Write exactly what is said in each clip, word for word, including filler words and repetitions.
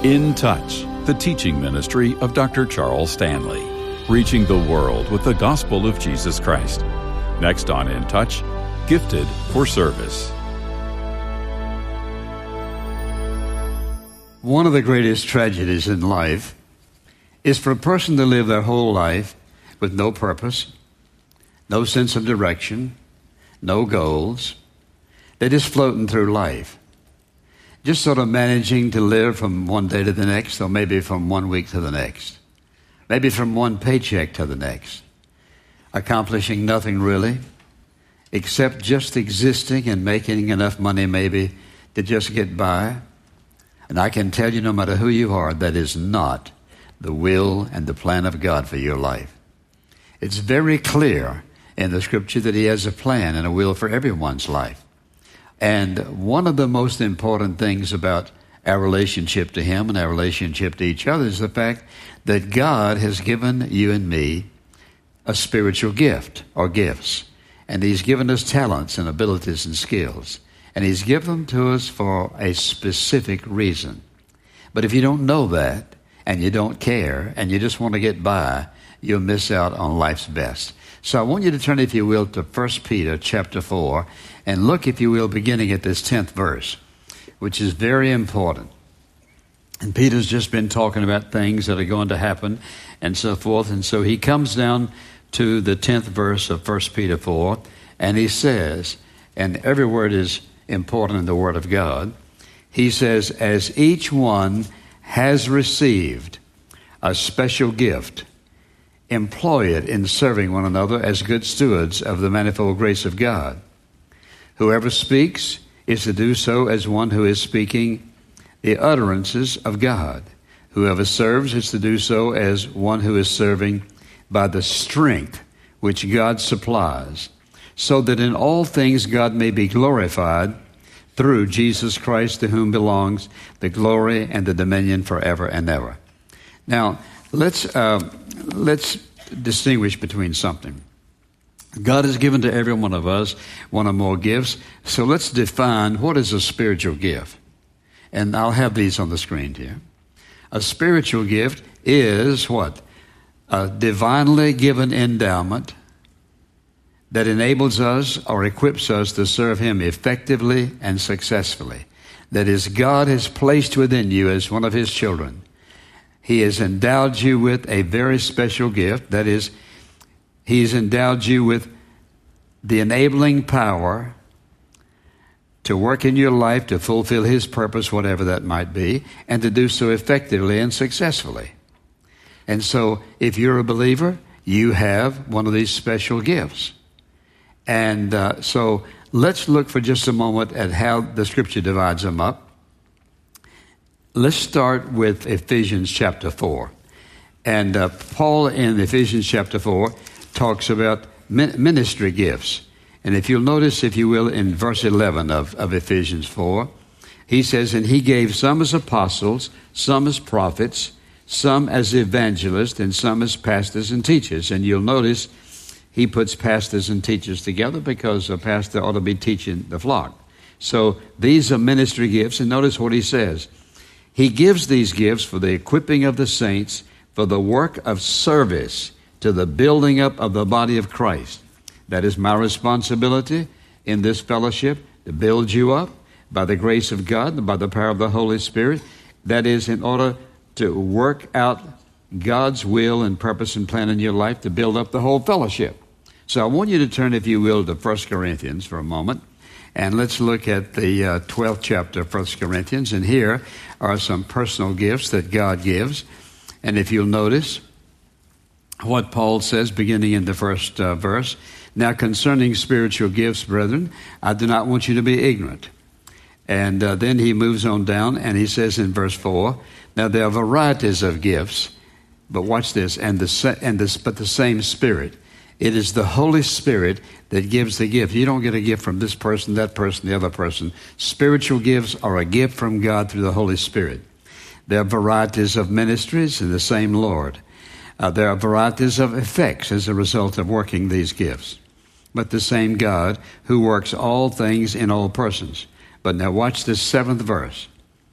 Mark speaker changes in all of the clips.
Speaker 1: In Touch, the teaching ministry of Doctor Charles Stanley, reaching the world with the gospel of Jesus Christ. Next on In Touch, Gifted for Service.
Speaker 2: One of the greatest tragedies in life is for a person to live their whole life with no purpose, no sense of direction, no goals. They're just floating through life, just sort of managing to live from one day to the next, or maybe from one week to the next, maybe from one paycheck to the next, accomplishing nothing really, except just existing and making enough money maybe to just get by. And I can tell you, no matter who you are, that is not the will and the plan of God for your life. It's very clear in the Scripture that He has a plan and a will for everyone's life. And one of the most important things about our relationship to Him and our relationship to each other is the fact that God has given you and me a spiritual gift or gifts. And He's given us talents and abilities and skills. And He's given them to us for a specific reason. But if you don't know that, and you don't care, and you just want to get by, you'll miss out on life's best. So I want you to turn, if you will, to First Peter chapter four, and look, if you will, beginning at this tenth verse, which is very important. And Peter's just been talking about things that are going to happen and so forth. And so he comes down to the tenth verse of First Peter four, and he says, and every word is important in the Word of God, he says, as each one has received a special gift, employ it in serving one another as good stewards of the manifold grace of God. Whoever speaks is to do so as one who is speaking the utterances of God. Whoever serves is to do so as one who is serving by the strength which God supplies, so that in all things God may be glorified through Jesus Christ, to whom belongs the glory and the dominion forever and ever. Now, let's uh, let's distinguish between something. God has given to every one of us one or more gifts, so let's define what is a spiritual gift. And I'll have these on the screen here. A spiritual gift is what? A divinely given endowment that enables us or equips us to serve Him effectively and successfully. That is, God has placed within you as one of His children. He has endowed you with a very special gift. That is, He's endowed you with the enabling power to work in your life to fulfill His purpose, whatever that might be, and to do so effectively and successfully. And so, if you're a believer, you have one of these special gifts. And uh, so let's look for just a moment at how the Scripture divides them up. Let's start with Ephesians chapter four. And uh, Paul in Ephesians chapter four talks about ministry gifts. And if you'll notice, if you will, in verse eleven of, of Ephesians four, he says, and He gave some as apostles, some as prophets, some as evangelists, and some as pastors and teachers. And you'll notice he puts pastors and teachers together because a pastor ought to be teaching the flock. So these are ministry gifts, and notice what he says. He gives these gifts for the equipping of the saints, for the work of service to the building up of the body of Christ. That is my responsibility in this fellowship, to build you up by the grace of God and by the power of the Holy Spirit. That is in order to work out God's will and purpose and plan in your life to build up the whole fellowship. So I want you to turn, if you will, to First Corinthians for a moment. And let's look at the uh, twelfth chapter of First Corinthians. And here are some personal gifts that God gives. And if you'll notice what Paul says beginning in the first uh, verse, now concerning spiritual gifts, brethren, I do not want you to be ignorant. And uh, then he moves on down and he says in verse four, now there are varieties of gifts, but watch this, and the and this, but the same Spirit. It is the Holy Spirit that gives the gift. You don't get a gift from this person, that person, the other person. Spiritual gifts are a gift from God through the Holy Spirit. There are varieties of ministries in the same Lord. Uh, there are varieties of effects as a result of working these gifts. But the same God who works all things in all persons. But now watch this seventh verse.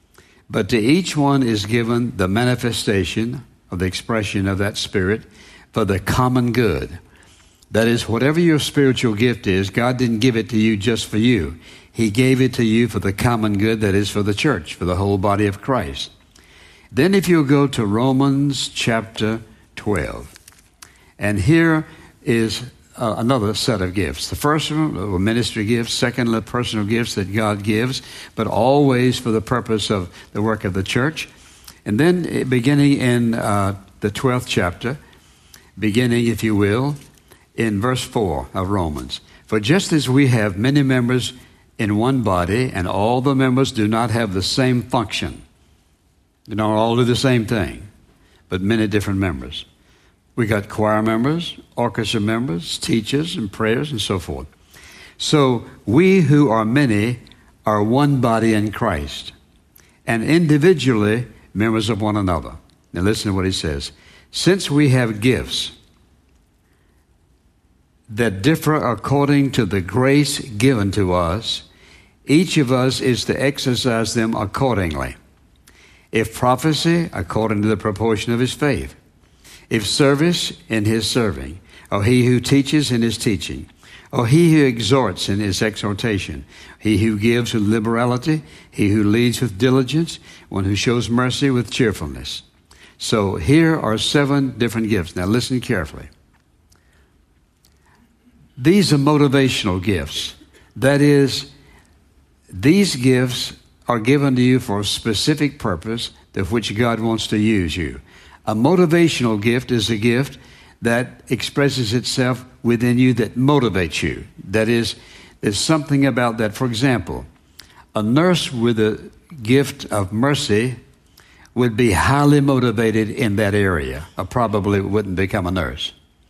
Speaker 2: But to each one is given the manifestation of the expression of that Spirit for the common good. That is, whatever your spiritual gift is, God didn't give it to you just for you. He gave it to you for the common good, that is, for the church, for the whole body of Christ. Then if you go to Romans chapter twelve, and here is uh, another set of gifts. The first one were ministry gifts, secondly, personal gifts that God gives, but always for the purpose of the work of the church. And then beginning in uh, the twelfth chapter, beginning, if you will, in verse four of Romans. For just as we have many members in one body, and all the members do not have the same function, they don't all do the same thing, but many different members. We got choir members, orchestra members, teachers, and prayers, and so forth. So we who are many are one body in Christ, and individually members of one another. Now listen to what he says. Since we have gifts that differ according to the grace given to us, each of us is to exercise them accordingly. If prophecy, according to the proportion of his faith. If service, in his serving. Or he who teaches, in his teaching. Or he who exhorts, in his exhortation. He who gives with liberality. He who leads with diligence. One who shows mercy with cheerfulness. So here are seven different gifts. Now listen carefully. These are motivational gifts. That is, these gifts are given to you for a specific purpose to which God wants to use you. A motivational gift is a gift that expresses itself within you that motivates you. That is, there's something about that. For example, a nurse with a gift of mercy would be highly motivated in that area, or probably wouldn't become a nurse.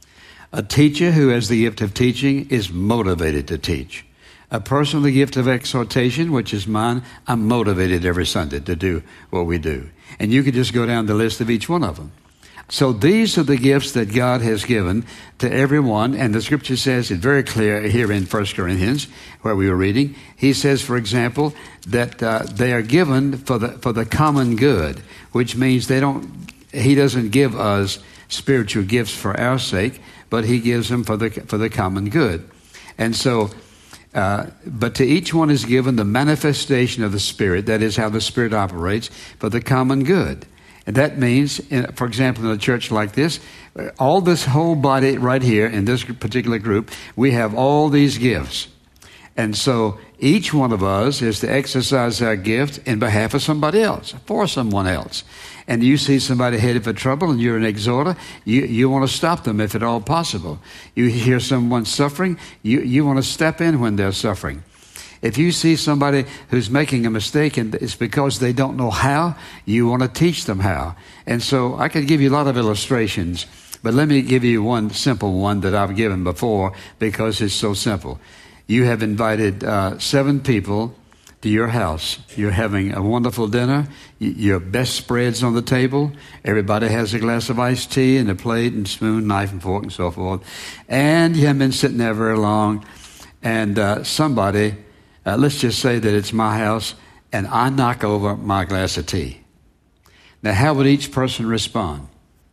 Speaker 2: A teacher who has the gift of teaching is motivated to teach. A person with the gift of exhortation, which is mine, I'm motivated every Sunday to do what we do. And you could just go down the list of each one of them. So these are the gifts that God has given to everyone. And the scripture says it very clear here in First Corinthians, where we were reading. He says, for example, that uh, they are given for the for the common good, which means they don't. He doesn't give us spiritual gifts for our sake, but he gives them for the for the common good. And so, uh, but to each one is given the manifestation of the Spirit. That is how the Spirit operates for the common good. And that means, in, for example, in a church like this, all this whole body right here in this particular group, we have all these gifts. And so each one of us is to exercise our gift in behalf of somebody else, for someone else. And you see somebody headed for trouble and you're an exhorter, you, you want to stop them if at all possible. You hear someone suffering, you, you want to step in when they're suffering. If you see somebody who's making a mistake and it's because they don't know how, you want to teach them how. And so I could give you a lot of illustrations, but let me give you one simple one that I've given before because it's so simple. You have invited uh, seven people to your house. You're having a wonderful dinner. Y- your best spreads on the table. Everybody has a glass of iced tea and a plate and spoon, knife and fork and so forth. And you haven't been sitting there very long. And uh, somebody... Uh, let's just say that it's my house, and I knock over my glass of tea. Now, how would each person respond?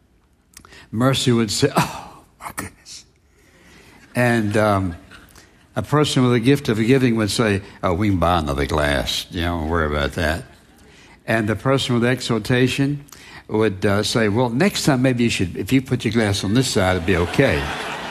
Speaker 2: Mercy would say, oh, my goodness. And um, a person with a gift of giving would say, oh, we can buy another glass. You know, don't worry about that. And the person with exhortation would uh, say, well, next time maybe you should, if you put your glass on this side, it'd be okay.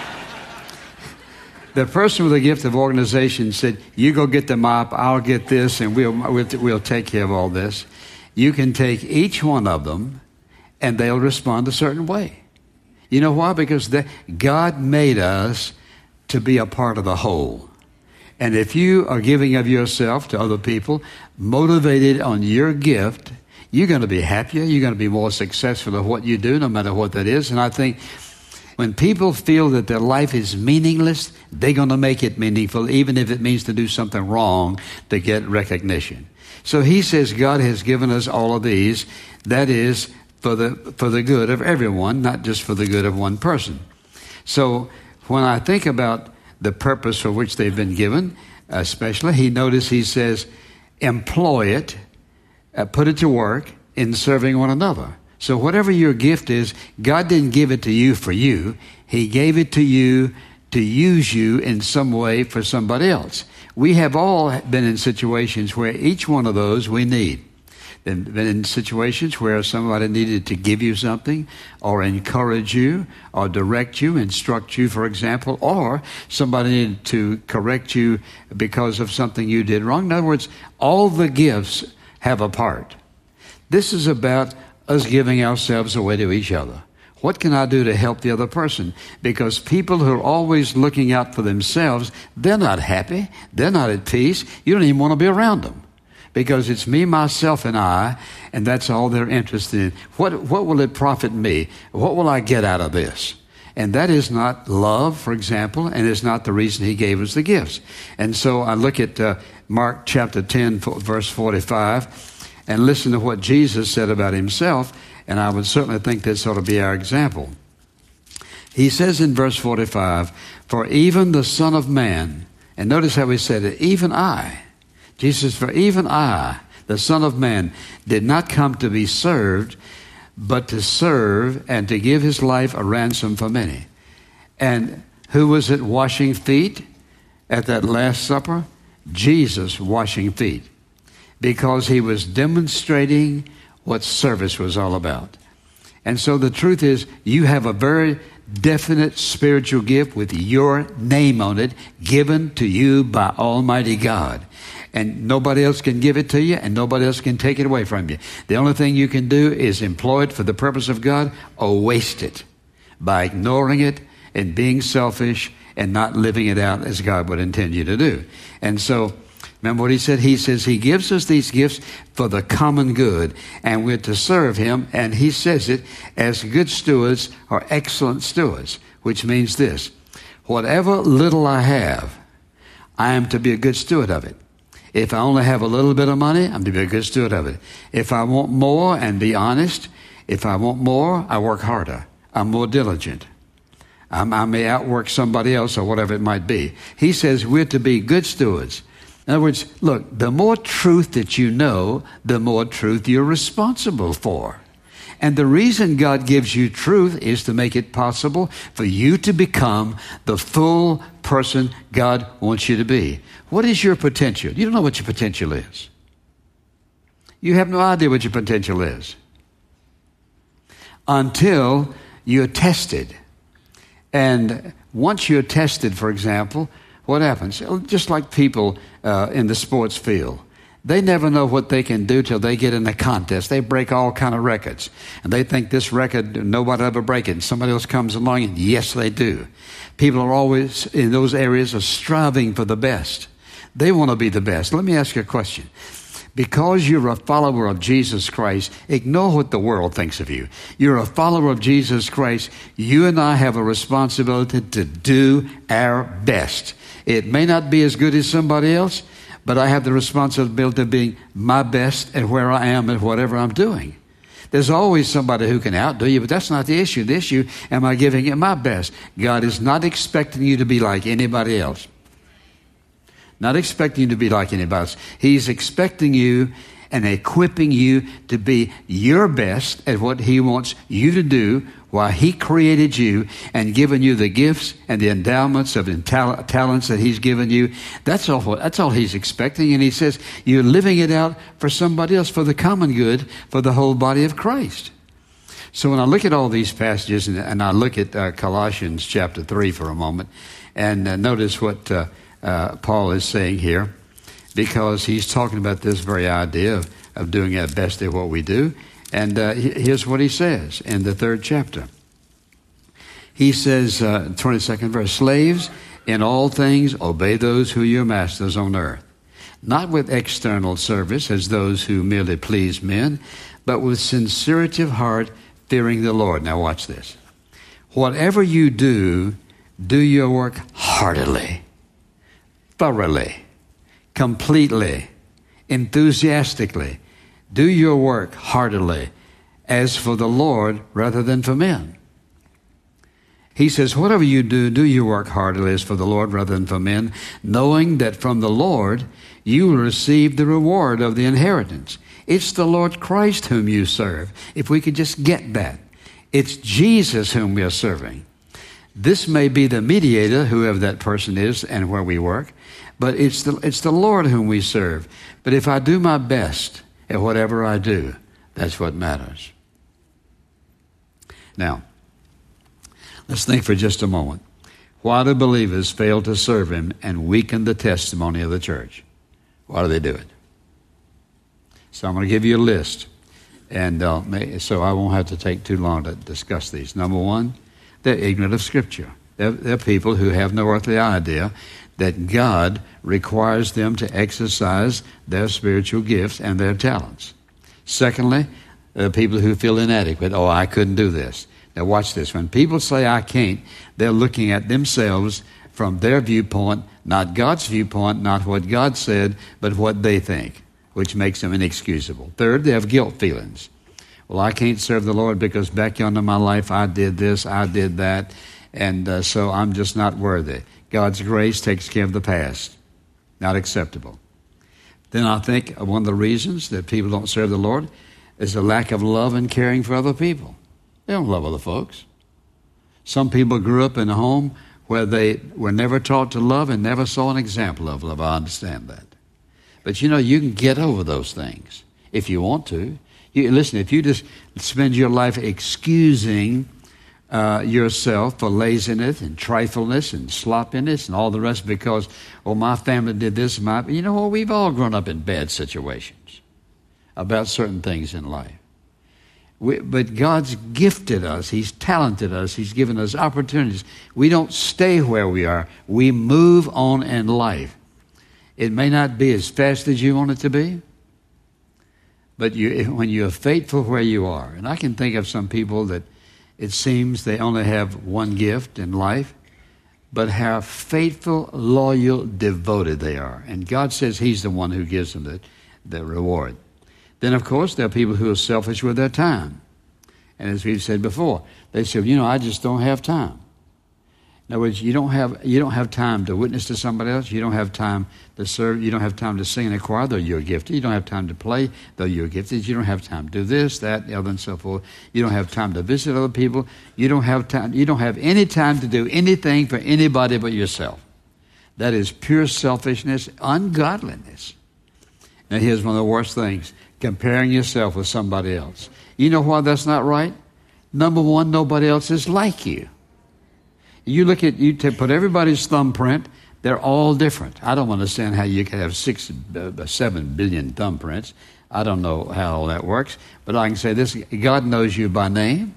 Speaker 2: The person with the gift of organization said, you go get the mop, I'll get this, and we'll, we'll, we'll take care of all this. You can take each one of them, and they'll respond a certain way. You know why? Because the, God made us to be a part of the whole. And if you are giving of yourself to other people, motivated on your gift, you're going to be happier, you're going to be more successful at what you do, no matter what that is. And I think when people feel that their life is meaningless, they're going to make it meaningful, even if it means to do something wrong to get recognition. So he says God has given us all of these. That is for the for the good of everyone, not just for the good of one person. So when I think about the purpose for which they've been given, especially, he notice he says, employ it uh, put it to work in serving one another. So whatever your gift is, God didn't give it to you for you. He gave it to you to use you in some way for somebody else. We have all been in situations where each one of those we need. Been in situations where somebody needed to give you something or encourage you or direct you, instruct you, for example, or somebody needed to correct you because of something you did wrong. In other words, all the gifts have a part. This is about us giving ourselves away to each other. What can I do to help the other person? Because people who are always looking out for themselves, they're not happy. They're not at peace. You don't even want to be around them. Because it's me, myself, and I, and that's all they're interested in. What, what will it profit me? What will I get out of this? And that is not love, for example, and is not the reason he gave us the gifts. And so I look at uh, Mark chapter ten, verse forty-five, and listen to what Jesus said about himself, and I would certainly think this ought to be our example. He says in verse forty-five, "For even the Son of Man," and notice how he said it, even I, Jesus, "For even I, the Son of Man, did not come to be served, but to serve and to give his life a ransom for many." And who was it washing feet at that Last Supper? Jesus washing feet, because he was demonstrating what service was all about. And so the truth is, you have a very definite spiritual gift with your name on it, given to you by Almighty God. And nobody else can give it to you, and nobody else can take it away from you. The only thing you can do is employ it for the purpose of God, or waste it by ignoring it and being selfish and not living it out as God would intend you to do. And so, remember what he said? He says he gives us these gifts for the common good, and we're to serve him, and he says it as good stewards or excellent stewards, which means this: whatever little I have, I am to be a good steward of it. If I only have a little bit of money, I'm to be a good steward of it. If I want more, and be honest, if I want more, I work harder. I'm more diligent. I'm, I may outwork somebody else or whatever it might be. He says we're to be good stewards. In other words, look, the more truth that you know, the more truth you're responsible for. And the reason God gives you truth is to make it possible for you to become the full person God wants you to be. What is your potential? You don't know what your potential is. You have no idea what your potential is until you're tested. And once you're tested, for example, what happens? Just like people uh, in the sports field. They never know what they can do till they get in a contest. They break all kind of records. And they think this record, nobody will ever break it. And somebody else comes along and yes, they do. People are always in those areas are striving for the best. They want to be the best. Let me ask you a question. Because you're a follower of Jesus Christ, ignore what the world thinks of you. You're a follower of Jesus Christ. You and I have a responsibility to do our best. It may not be as good as somebody else, but I have the responsibility of being my best at where I am and whatever I'm doing. There's always somebody who can outdo you, but that's not the issue. The issue, am I giving it my best? God is not expecting you to be like anybody else. Not expecting you to be like anybody else. He's expecting you and equipping you to be your best at what he wants you to do while he created you and given you the gifts and the endowments of tal- talents that he's given you. That's all, that's all he's expecting. And he says you're living it out for somebody else, for the common good, for the whole body of Christ. So when I look at all these passages, and, and I look at uh, Colossians chapter three for a moment, and uh, notice what uh, uh, Paul is saying here, because he's talking about this very idea of, of doing our best at what we do. And uh, here's what he says in the third chapter. He says, uh, twenty-second verse, "Slaves, in all things obey those who are your masters on earth, not with external service as those who merely please men, but with sincerity of heart, fearing the Lord." Now watch this. "Whatever you do, do your work heartily, thoroughly, completely, enthusiastically. Do your work heartily, as for the Lord rather than for men." He says, whatever you do, do your work heartily as for the Lord rather than for men, knowing that from the Lord you will receive the reward of the inheritance. It's the Lord Christ whom you serve. If we could just get that. It's Jesus whom we are serving. This may be the mediator, whoever that person is and where we work, but it's the, it's the Lord whom we serve. But if I do my best at whatever I do, that's what matters. Now, let's think for just a moment. Why do believers fail to serve Him and weaken the testimony of the church? Why do they do it? So I'm going to give you a list, and uh, may, so I won't have to take too long to discuss these. Number one, they're ignorant of Scripture. They're, they're people who have no earthly idea that God requires them to exercise their spiritual gifts and their talents. Secondly, there are people who feel inadequate. Oh, I couldn't do this. Now watch this. When people say I can't, they're looking at themselves from their viewpoint, not God's viewpoint, not what God said, but what they think, which makes them inexcusable. Third, they have guilt feelings. Well, I can't serve the Lord because back yonder in my life I did this, I did that, and uh, so I'm just not worthy. God's grace takes care of the past. Not acceptable. Then I think one of the reasons that people don't serve the Lord is a lack of love and caring for other people. They don't love other folks. Some people grew up in a home where they were never taught to love and never saw an example of love. I understand that. But you know, you can get over those things if you want to. You, listen, if you just spend your life excusing uh, yourself for laziness and trifleness and sloppiness and all the rest because, oh, my family did this, my, you know what, we've all grown up in bad situations about certain things in life. We, but God's gifted us. He's talented us. He's given us opportunities. We don't stay where we are. We move on in life. It may not be as fast as you want it to be, but you, when you're faithful where you are, and I can think of some people that it seems they only have one gift in life, but how faithful, loyal, devoted they are. And God says He's the one who gives them the, the reward. Then, of course, there are people who are selfish with their time. And as we've said before, they say, you know, I just don't have time. In other words, you don't have you don't have time to witness to somebody else. You don't have time to serve. You don't have time to sing in a choir, though you're gifted. You don't have time to play, though you're gifted. You don't have time to do this, that, the other, and so forth. You don't have time to visit other people. You don't have time. You don't have any time to do anything for anybody but yourself. That is pure selfishness, ungodliness. Now, here's one of the worst things: comparing yourself with somebody else. You know why that's not right? Number one, nobody else is like you. You look at, you to put everybody's thumbprint, they're all different. I don't understand how you can have six, uh, seven billion thumbprints. I don't know how all that works, but I can say this: God knows you by name.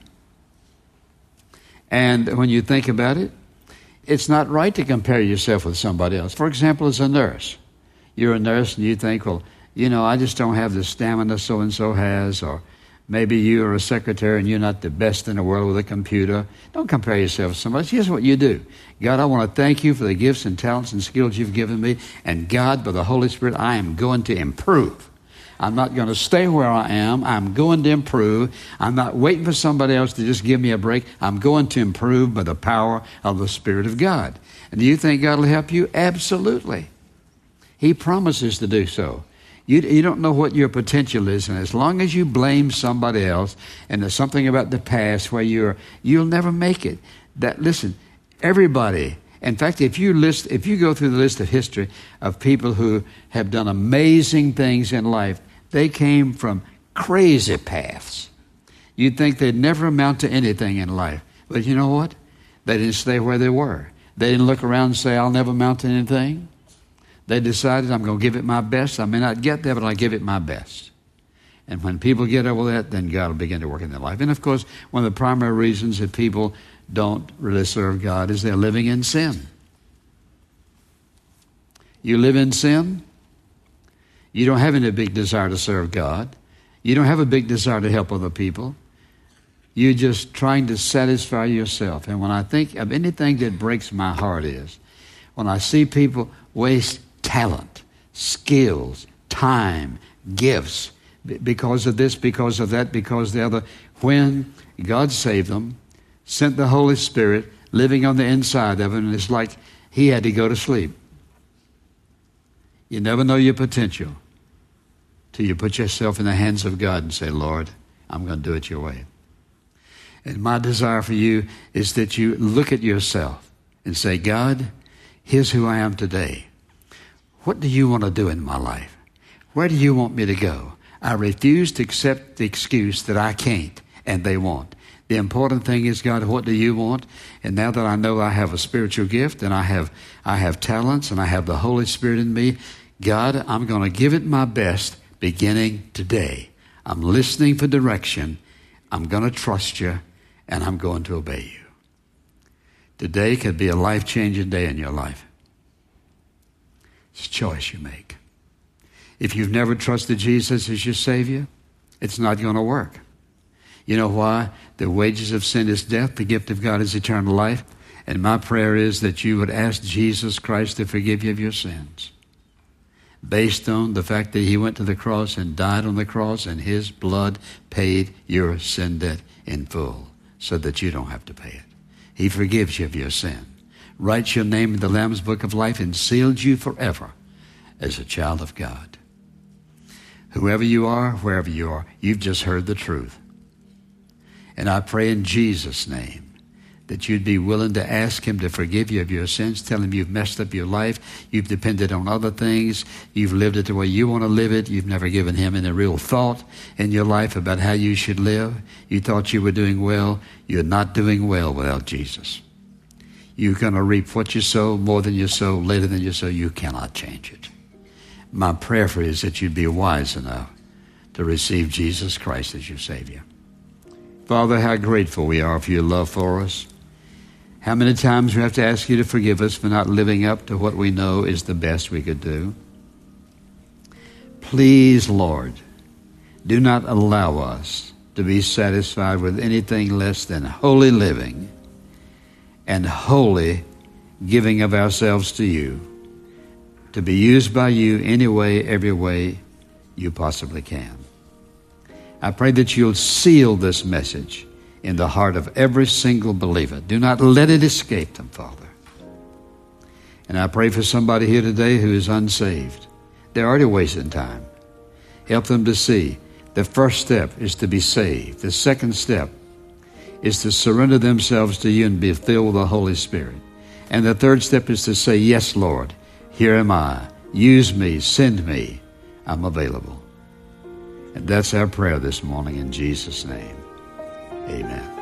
Speaker 2: And when you think about it, it's not right to compare yourself with somebody else. For example, as a nurse, you're a nurse and you think, well, you know, I just don't have the stamina so-and-so has, or maybe you are a secretary and you're not the best in the world with a computer. Don't compare yourself with somebody else. Here's what you do. God, I want to thank you for the gifts and talents and skills you've given me. And God, by the Holy Spirit, I am going to improve. I'm not going to stay where I am. I'm going to improve. I'm not waiting for somebody else to just give me a break. I'm going to improve by the power of the Spirit of God. And do you think God will help you? Absolutely. He promises to do so. You, you don't know what your potential is, and as long as you blame somebody else and there's something about the past where you're, you'll never make it. That listen, everybody. In fact, if you list, if you go through the list of history of people who have done amazing things in life, they came from crazy paths. You'd think they'd never amount to anything in life, but you know what? They didn't stay where they were. They didn't look around and say, "I'll never amount to anything." They decided, I'm going to give it my best. I may not get there, but I'll give it my best. And when people get over that, then God will begin to work in their life. And of course, one of the primary reasons that people don't really serve God is they're living in sin. You live in sin, you don't have any big desire to serve God. You don't have a big desire to help other people. You're just trying to satisfy yourself. And when I think of anything that breaks my heart is when I see people waste talent, skills, time, gifts, because of this, because of that, because of the other. When God saved them, sent the Holy Spirit, living on the inside of him, and it's like he had to go to sleep. You never know your potential till you put yourself in the hands of God and say, Lord, I'm going to do it your way. And my desire for you is that you look at yourself and say, God, here's who I am today. What do you want to do in my life? Where do you want me to go? I refuse to accept the excuse that I can't and they won't. The important thing is, God, what do you want? And now that I know I have a spiritual gift and I have I have talents and I have the Holy Spirit in me, God, I'm going to give it my best beginning today. I'm listening for direction. I'm going to trust you, and I'm going to obey you. Today could be a life-changing day in your life. It's a choice you make. If you've never trusted Jesus as your Savior, it's not going to work. You know why? The wages of sin is death. The gift of God is eternal life. And my prayer is that you would ask Jesus Christ to forgive you of your sins, based on the fact that he went to the cross and died on the cross, and his blood paid your sin debt in full so that you don't have to pay it. He forgives you of your sin, writes your name in the Lamb's Book of Life, and seals you forever as a child of God. Whoever you are, wherever you are, you've just heard the truth. And I pray in Jesus' name that you'd be willing to ask him to forgive you of your sins. Tell him you've messed up your life. You've depended on other things. You've lived it the way you want to live it. You've never given him any real thought in your life about how you should live. You thought you were doing well. You're not doing well without Jesus. You're going to reap what you sow, more than you sow, later than you sow. You cannot change it. My prayer for you is that you'd be wise enough to receive Jesus Christ as your Savior. Father, how grateful we are for your love for us. How many times we have to ask you to forgive us for not living up to what we know is the best we could do. Please, Lord, do not allow us to be satisfied with anything less than holy living and holy giving of ourselves to you, to be used by you any way, every way you possibly can. I pray that you'll seal this message in the heart of every single believer. Do not let it escape them, Father. And I pray for somebody here today who is unsaved. They're already wasting time. Help them to see the first step is to be saved. The second step is to surrender themselves to you and be filled with the Holy Spirit. And the third step is to say, yes, Lord, here am I. Use me, send me. I'm available. And that's our prayer this morning in Jesus' name. Amen.